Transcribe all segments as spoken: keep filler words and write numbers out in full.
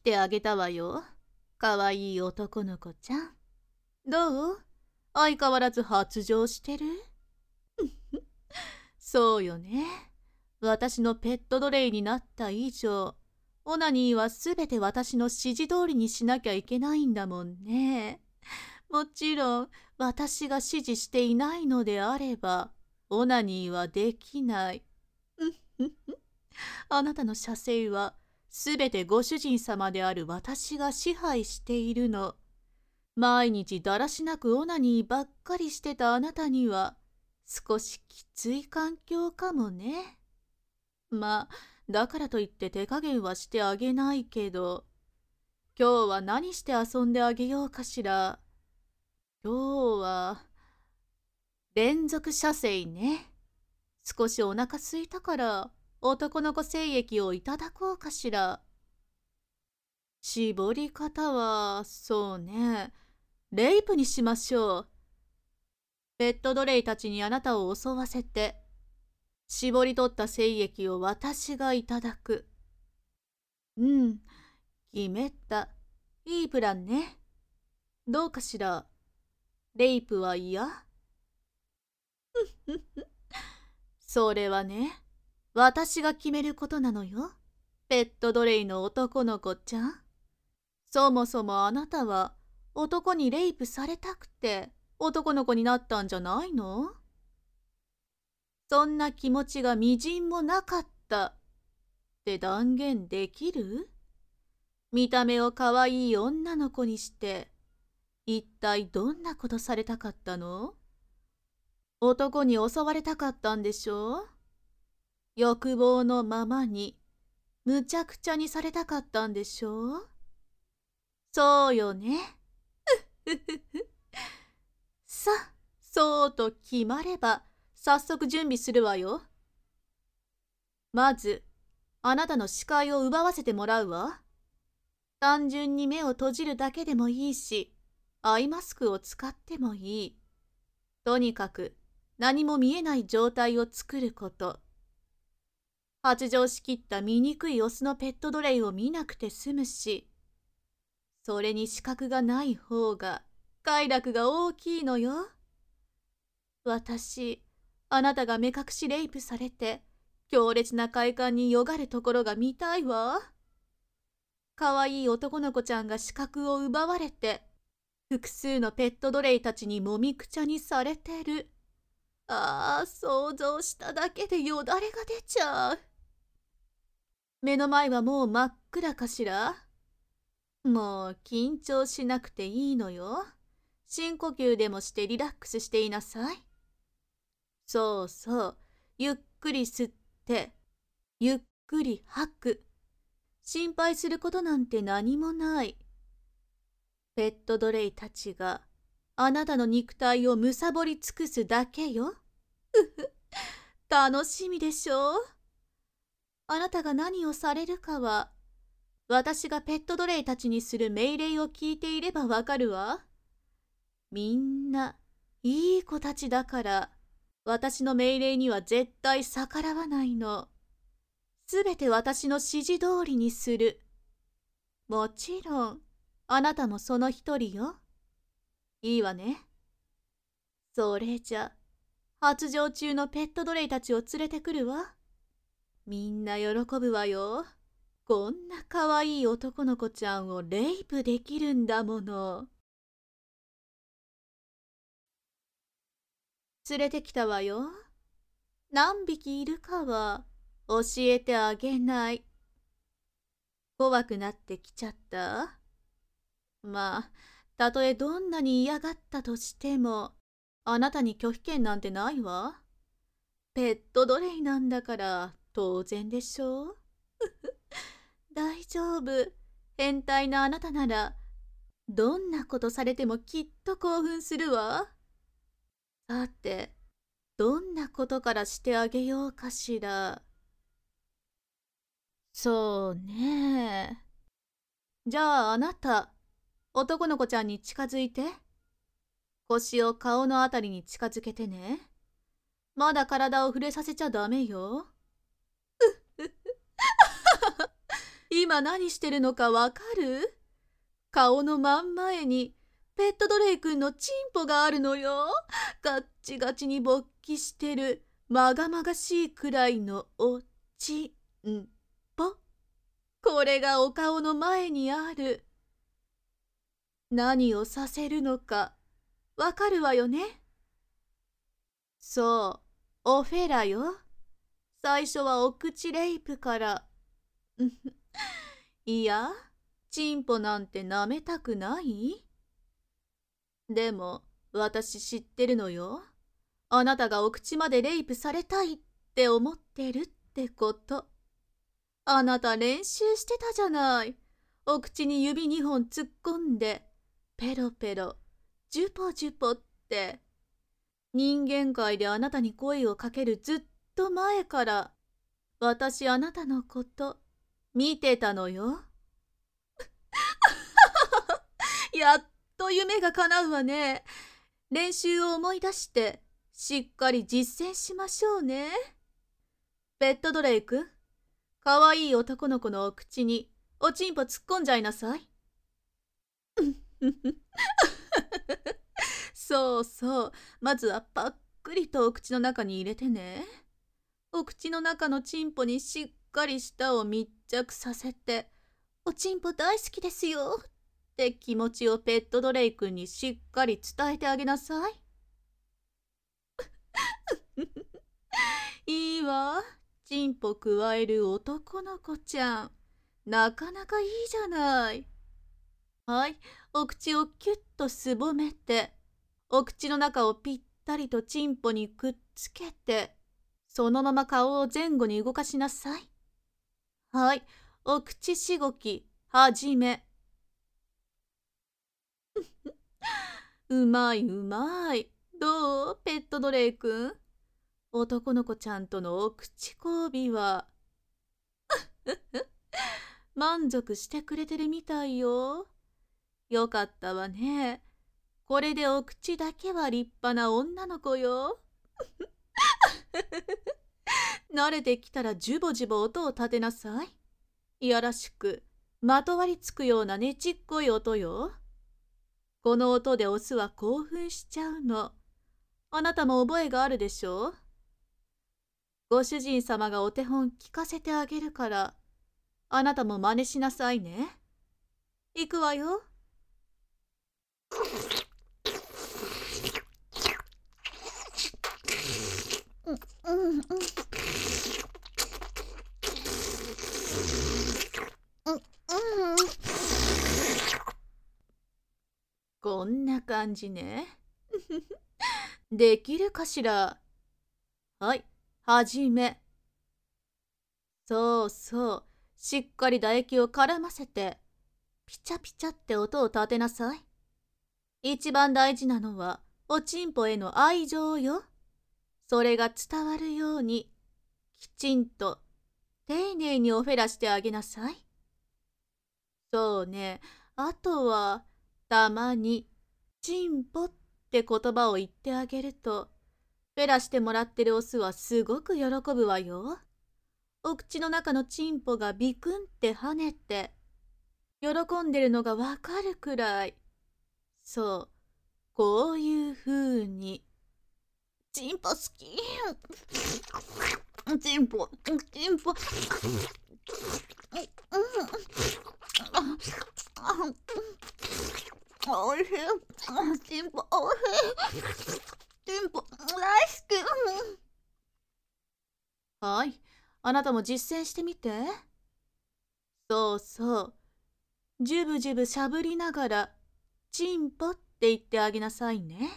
してあげたわよ。かわいい男の子ちゃん。どう？相変わらず発情してる？そうよね。私のペット奴隷になった以上、オナニーはすべて私の指示通りにしなきゃいけないんだもんね。もちろん、私が指示していないのであれば、オナニーはできない。あなたの射精は、すべてご主人様である私が支配しているの。毎日だらしなくオナニーばっかりしてたあなたには、少しきつい環境かもね。まあ、だからといって手加減はしてあげないけど、今日は何して遊んであげようかしら。今日は、連続射精ね。少しお腹すいたから、男の子精液をいただこうかしら。絞り方は、そうね。レイプにしましょう。ペット奴隷たちにあなたを襲わせて、絞り取った精液を私がいただく。うん、決めた。いいプランね。どうかしら。レイプは嫌？それはね、私が決めることなのよ。ペット奴隷の男の子ちゃん。そもそもあなたは男にレイプされたくて男の子になったんじゃないの？そんな気持ちがみじんもなかったって断言できる？見た目をかわいい女の子にして一体どんなことされたかったの？男に襲われたかったんでしょ？欲望のままにむちゃくちゃにされたかったんでしょ？そうよね。さあ、そうと決まれば早速準備するわよ。まず、あなたの視界を奪わせてもらうわ。単純に目を閉じるだけでもいいし、アイマスクを使ってもいい。とにかく何も見えない状態を作ること。発情しきった醜いオスのペット奴隷を見なくて済むし、それに視覚がない方が快楽が大きいのよ。私、あなたが目隠しレイプされて、強烈な快感によがるところが見たいわ。かわいい男の子ちゃんが視覚を奪われて、複数のペット奴隷たちにもみくちゃにされてる。ああ、想像しただけでよだれが出ちゃう。目の前はもう真っ暗かしら？もう緊張しなくていいのよ。深呼吸でもしてリラックスしていなさい。そうそう、ゆっくり吸って、ゆっくり吐く。心配することなんて何もない。ペット奴隷たちがあなたの肉体をむさぼり尽くすだけよ。楽しみでしょう？あなたが何をされるかは、私がペット奴隷たちにする命令を聞いていればわかるわ。みんないい子たちだから、私の命令には絶対逆らわないの。すべて私の指示通りにする。もちろん、あなたもその一人よ。いいわね。それじゃ、発情中のペット奴隷たちを連れてくるわ。みんな喜ぶわよ。こんなかわいい男の子ちゃんをレイプできるんだもの。連れてきたわよ。何匹いるかは教えてあげない。怖くなってきちゃった？まあ、たとえどんなに嫌がったとしても、あなたに拒否権なんてないわ。ペット奴隷なんだから当然でしょう。大丈夫。変態なあなたなら、どんなことされてもきっと興奮するわ。さて、どんなことからしてあげようかしら。そうね。じゃああなた、男の子ちゃんに近づいて。腰を顔のあたりに近づけてね。まだ体を触れさせちゃダメよ。 今何してるのかわかる？顔の真ん前にペットドレイ君のチンポがあるのよ。ガッチガチに勃起してるまがまがしいくらいのおちんぽ。これがお顔の前にある。何をさせるのかわかるわよね？そう、オフェラよ。最初はお口レイプから。いや、チンポなんて舐めたくない？でも、私知ってるのよ。あなたがお口までレイプされたいって思ってるってこと。あなた練習してたじゃない。お口に指にほん突っ込んで、ペロペロ、ジュポジュポって。人間界であなたに声をかけるずっと前から、私あなたのこと見てたのよ。やっと夢が叶うわね。練習を思い出して、しっかり実践しましょうね。ペットドレイ君、かわいい男の子のお口におちんぽ突っ込んじゃいなさい。そうそう、まずはパックリとお口の中に入れてね。お口の中のチンポにしっかり舌を密着させて、おちんぽ大好きですよって気持ちをペットドレイ君にしっかり伝えてあげなさい。いいわ、チンポくわえる男の子ちゃん。なかなかいいじゃない。はい、お口をキュッとすぼめて、お口の中をぴったりとチンポにくっつけて、そのまま顔を前後に動かしなさい。はい、お口しごき、はじめ。うまいうまい。どう、ペットドレイ君？男の子ちゃんとのお口交尾は。満足してくれてるみたいよ。よかったわね。これでお口だけは立派な女の子よ。慣れてきたらジュボジュボ音を立てなさい。いやらしく、まとわりつくようなねちっこい音よ。この音でオスは興奮しちゃうの。あなたも覚えがあるでしょ？ご主人様がお手本聞かせてあげるから、あなたも真似しなさいね。いくわよ。うんうんうん。こんな感じね。できるかしら？はい、はじめ。そうそう、しっかり唾液を絡ませて、ピチャピチャって音を立てなさい。一番大事なのは、おちんぽへの愛情よ。それが伝わるように、きちんと、丁寧におフェラしてあげなさい。そうね、あとは、たまに、チンポって言葉を言ってあげると、フェラしてもらってるオスはすごく喜ぶわよ。お口の中のチンポがビクンって跳ねて、喜んでるのがわかるくらい。そう、こういうふうに。チンポ好き。チンポ、チンポ。おいしい。チンポおいしい。チンポ大好き。はい、あなたも実践してみて。そうそう。ジュブジュブしゃぶりながら、チンポって言ってあげなさいね。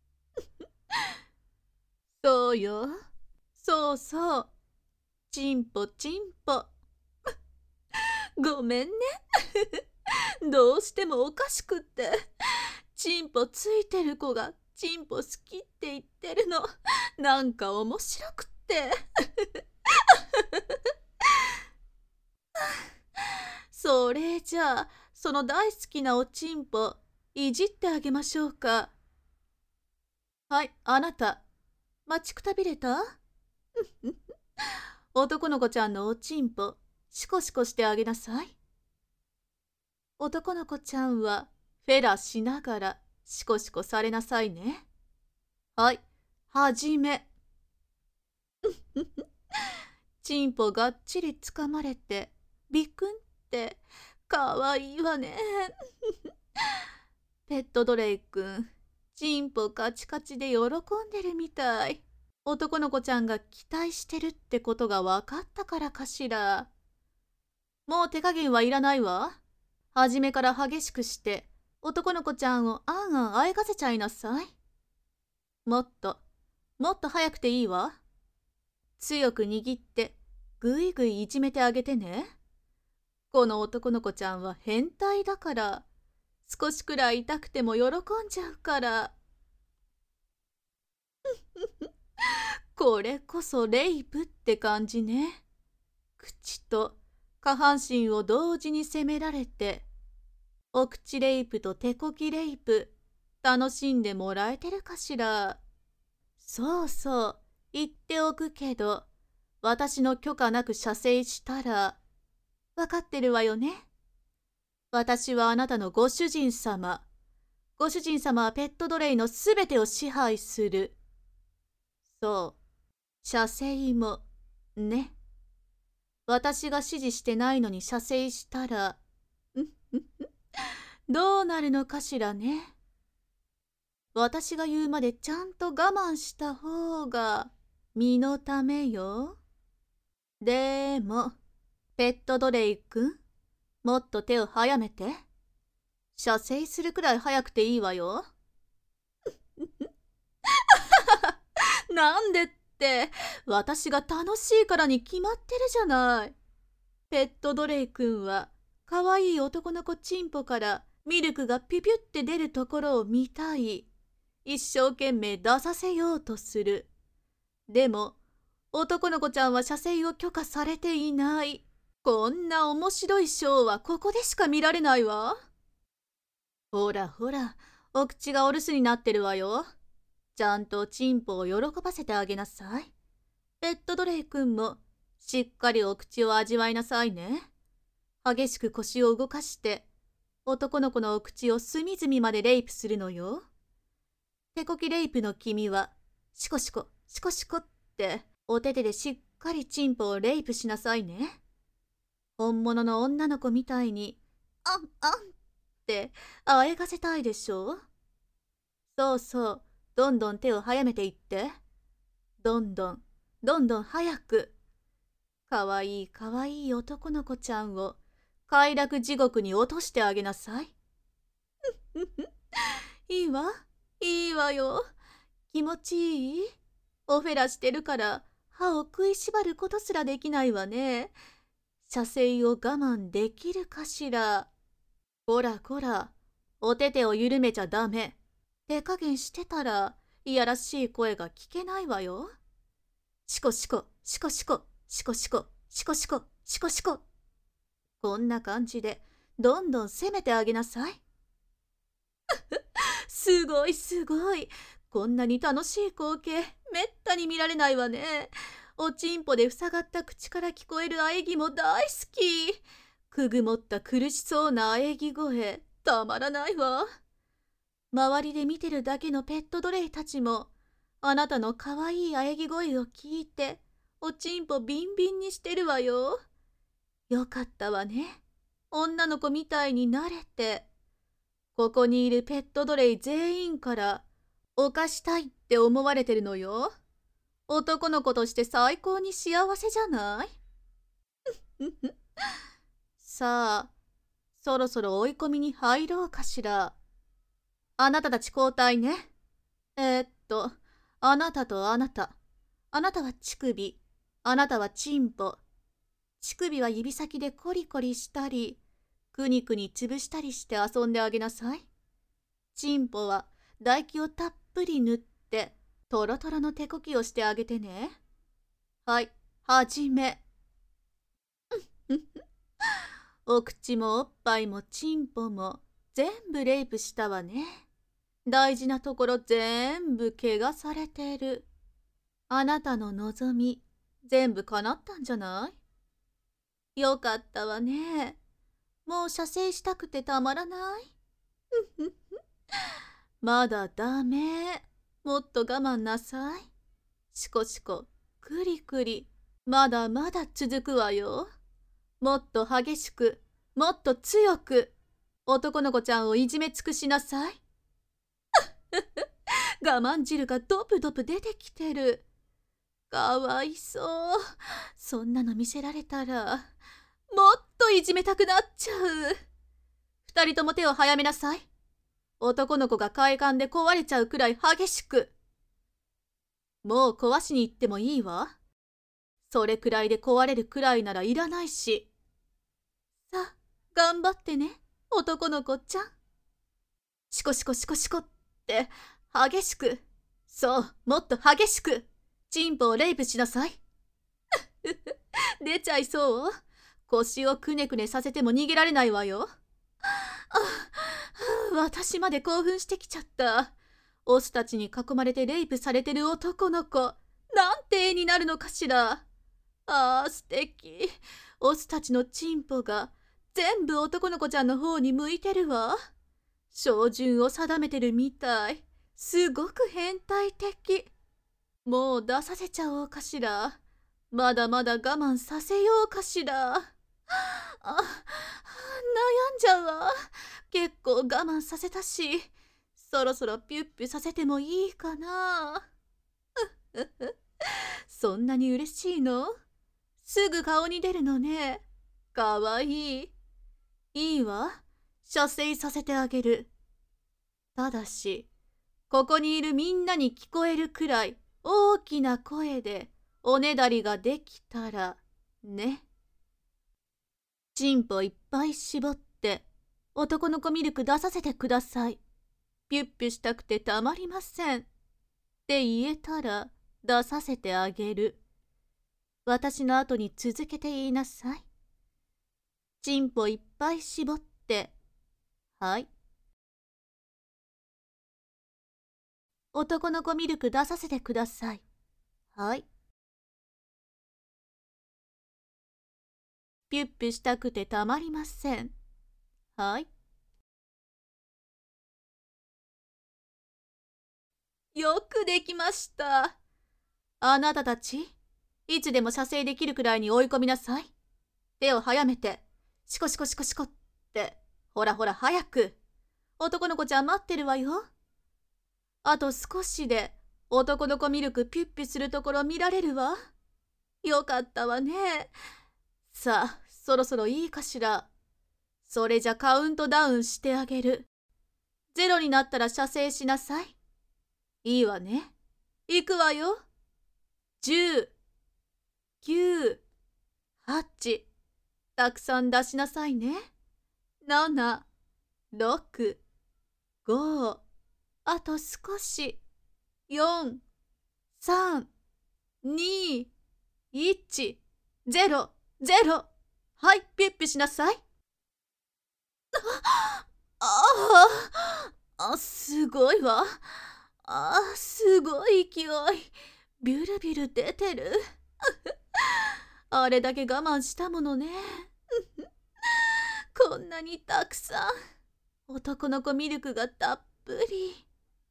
そうよ。そうそう。チンポチンポ。ごめんね。どうしてもおかしくって。チンポついてる子がチンポ好きって言ってるの。なんか面白くって。それじゃあ、その大好きなおちんぽ、いじってあげましょうか。はい、あなた、待ちくたびれた？男の子ちゃんのおちんぽ、 シコシコしてあげなさい。男の子ちゃんはフェラしながらシコシコされなさいね。はい、はじめ。チンポがっちりつかまれて、ビクンって、かわいいわね。ペットドレイ君、チンポカチカチで喜んでるみたい。男の子ちゃんが期待してるってことが分かったからかしら。もう手加減はいらないわ。初めから激しくして、男の子ちゃんをあんあんあえがせちゃいなさい。もっと、もっと早くていいわ。強く握って、ぐいぐいいじめてあげてね。この男の子ちゃんは変態だから、少しくらい痛くても喜んじゃうから。これこそレイプって感じね。口と下半身を同時に責められて、お口レイプと手こきレイプ、楽しんでもらえてるかしら。そうそう、言っておくけど、私の許可なく射精したら、わかってるわよね。私はあなたのご主人様。ご主人様はペットドレイのすべてを支配する。そう、射精も、ね。私が指示してないのに射精したら、どうなるのかしらね。私が言うまでちゃんと我慢した方が身のためよ。でも、ペットドレイ君、もっと手を早めて。射精するくらい早くていいわよ。なんでって、私が楽しいからに決まってるじゃない。ペットドレイ君は、かわいい男の子チンポからミルクがピュピュって出るところを見たい。一生懸命出させようとする。でも、男の子ちゃんは射精を許可されていない。こんな面白いショーはここでしか見られないわ。ほらほら、お口がお留守になってるわよ。ちゃんとチンポを喜ばせてあげなさい。ペットドレイ君もしっかりお口を味わいなさいね。激しく腰を動かして、男の子のお口を隅々までレイプするのよ。手こきレイプの君は、シコシコ、シコシコって、お手手でしっかりチンポをレイプしなさいね。本物の女の子みたいに、あんあんって、あえがせたいでしょ。そうそう、どんどん手を早めていって。どんどん、どんどん早く。かわいいかわいい男の子ちゃんを、快楽地獄に落としてあげなさい。いいわ。いいわよ。気持ちいい？オフェラしてるから歯を食いしばることすらできないわね。射精を我慢できるかしら。こらこら、お手手を緩めちゃダメ。手加減してたらいやらしい声が聞けないわよ。シコシコ、シコシコ、シコシコ、シコシコ、シコシコ。こんな感じでどんどん攻めてあげなさい。すごいすごい。こんなに楽しい光景、めったに見られないわね。おちんぽで塞がった口から聞こえる喘ぎも大好き。くぐもった苦しそうな喘ぎ声、たまらないわ。周りで見てるだけのペットドレイたちも、あなたのかわいい喘ぎ声を聞いて、おちんぽビンビンにしてるわよ。よかったわね。女の子みたいになれて。ここにいるペットドレイ全員から犯したいって思われてるのよ。男の子として最高に幸せじゃない？さあ、そろそろ追い込みに入ろうかしら。あなたたち交代ね。えー、っと、あなたとあなた。あなたは乳首、あなたはチンポ。乳首は指先でコリコリしたり、くにくに潰したりして遊んであげなさい。チンポは唾液をたっぷり塗って、トロトロの手こきをしてあげてね。はい、はじめ。お口もおっぱいもチンポも全部レイプしたわね。大事なところ全部怪我されてる。あなたの望み、全部叶ったんじゃない？ よかったわね。もう射精したくてたまらない。まだダメ。もっと我慢なさい。しこしこ、くりくり。まだまだ続くわよ。もっと激しく、もっと強く、男の子ちゃんをいじめ尽くしなさい。我慢汁がドプドプ出てきてる。かわいそう。そんなの見せられたら、もっといじめたくなっちゃう。二人とも手を早めなさい。男の子が快感で壊れちゃうくらい激しく。もう壊しに行ってもいいわ。それくらいで壊れるくらいならいらないし。さあ、頑張ってね、男の子ちゃん。シコシコシコシコって、激しく。そう、もっと激しく。チンポをレイプしなさい。出ちゃいそう。腰をくねくねさせても逃げられないわよ。あ、私まで興奮してきちゃった。オスたちに囲まれてレイプされてる男の子、なんて絵になるのかしら。あー、素敵。オスたちのチンポが全部男の子ちゃんの方に向いてるわ。照準を定めてるみたい。すごく変態的。もう出させちゃおうかしら。まだまだ我慢させようかしら。あ、悩んじゃうわ。結構我慢させたし、そろそろピュッピュさせてもいいかな。そんなに嬉しいの？すぐ顔に出るのね。かわいい。いいわ。射精させてあげる。ただし、ここにいるみんなに聞こえるくらい大きな声でおねだりができたらね。チンポいっぱい絞って男の子ミルク出させてください。ピュッピュしたくてたまりません。って言えたら出させてあげる。私の後に続けて言いなさい。チンポいっぱい絞って。はい。男の子ミルク出させてください。はい。ピュッピュしたくてたまりません。はい。よくできました。あなたたち、いつでも射精できるくらいに追い込みなさい。手を早めて、シコシコシコシコって、ほらほら早く。男の子ちゃん待ってるわよ。あと少しで男の子ミルクピュッピュするところ見られるわ。よかったわね。さあ、そろそろいいかしら。それじゃカウントダウンしてあげる。ゼロになったら射精しなさい。いいわね。いくわよ。じゅう、きゅう、はち、たくさん出しなさいね。なな、ろく、ご、あと少し。よん、さん、に、いち、ゼロ、ゼロ。はい、ピュッピュしなさい。ああ、あ、すごいわ。あ、すごい勢い。ビュルビュル出てる。あれだけ我慢したものね。こんなにたくさん。男の子ミルクがたっぷり。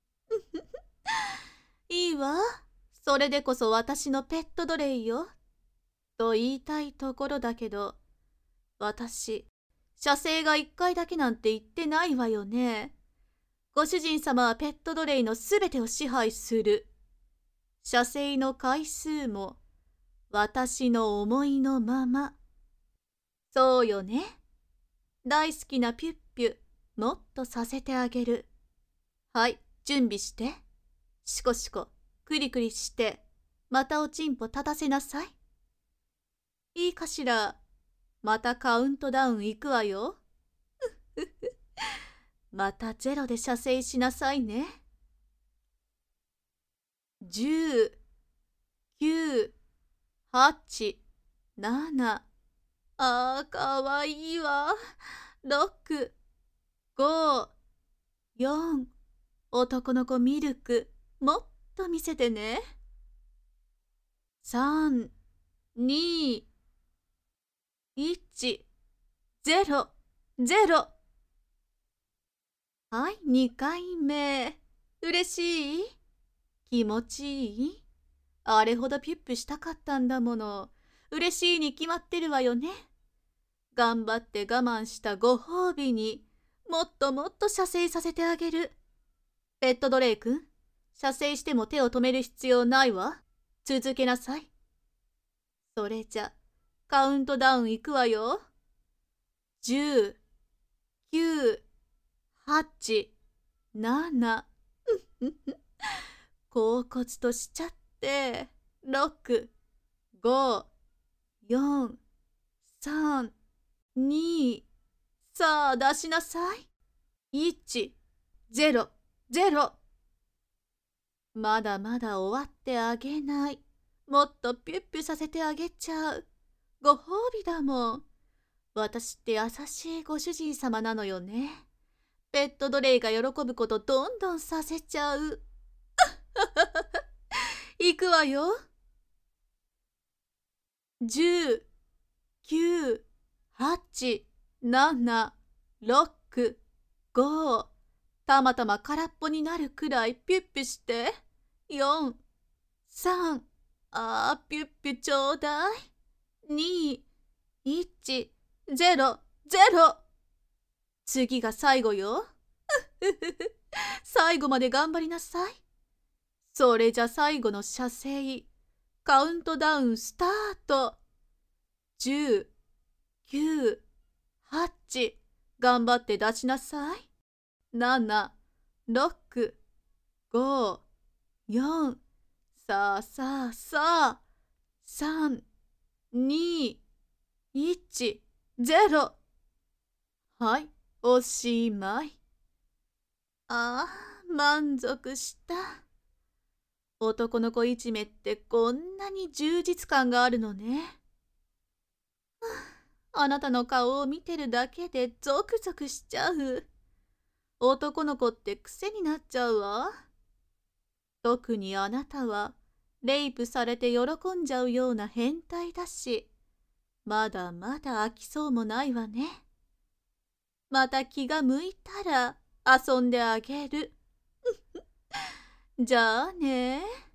いいわ。それでこそ私のペット奴隷よ。と言いたいところだけど、私、射精が一回だけなんて言ってないわよね。ご主人様はペット奴隷のすべてを支配する。射精の回数も、私の思いのまま。そうよね。大好きなピュッピュ、もっとさせてあげる。はい、準備して。シコシコ、クリクリして、またおちんぽ立たせなさい。いいかしら。またカウントダウンいくわよ。またゼロで射精しなさいね。じゅう、きゅう、はち、なな。あー、かわいいわ。ろく、ご、よん。男の子ミルク、もっと見せてね。さん、に、 いち、ゼロ、ゼロ。はい、にかいめ。嬉しい？気持ちいい？あれほどピュッピュしたかったんだもの。嬉しいに決まってるわよね。頑張って我慢したご褒美にもっともっと射精させてあげる。ペットドレイ君、射精しても手を止める必要ないわ。続けなさい。それじゃ、カウントダウンいくわよ。じゅう、きゅう、はち、なな、恍惚としちゃって、ろく、ご、よん、さん、に、さあ出しなさい。いち、ゼロ、ゼロ。まだまだ終わってあげない。もっとピュッピュさせてあげちゃう。ご褒美だもん。私って優しいご主人様なのよね。ペットドレイが喜ぶことどんどんさせちゃう。いくわよ。じゅう、きゅう、はち、なな、ろく、ご。たまたま空っぽになるくらいピュッピュして。よん、さん、あーピュッピュちょうだい。に、いち、ゼロ、ゼロ。次が最後よ。最後まで頑張りなさい。それじゃ最後の射精。カウントダウンスタート。じゅう、きゅう、はち、頑張って出しなさい。なな、ろく、ご、よん、さあさあさあ、さん、に、いち、ゼロ。はい、おしまい。ああ、満足した。男の子いじめってこんなに充実感があるのね。あなたの顔を見てるだけでゾクゾクしちゃう。男の子って癖になっちゃうわ。特にあなたはレイプされて喜んじゃうような変態だし、まだまだ飽きそうもないわね。また気が向いたら遊んであげる。じゃあね。